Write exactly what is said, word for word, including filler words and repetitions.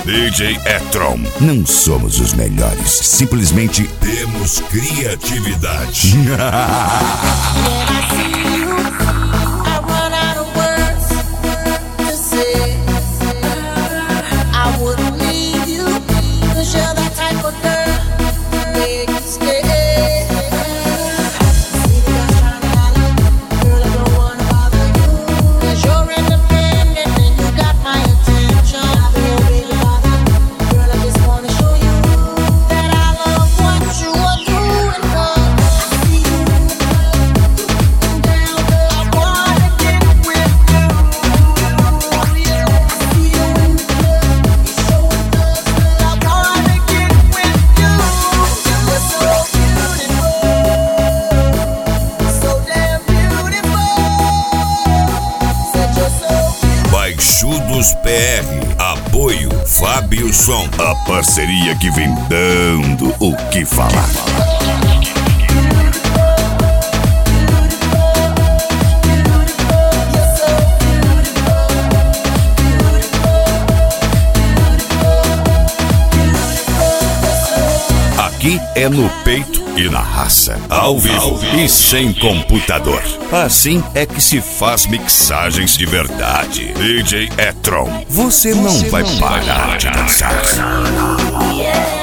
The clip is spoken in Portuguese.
D J E-Tron. Não somos os melhores, simplesmente temos criatividade. Baixudos P R, apoio Fábio Som, a parceria que vem dando o que falar. Aqui é no peito e na raça, ao vivo, ao vivo e sem computador. Assim é que se faz mixagens de verdade. D J E-Tron, você não, você vai, não parar vai parar de dançar. Yeah.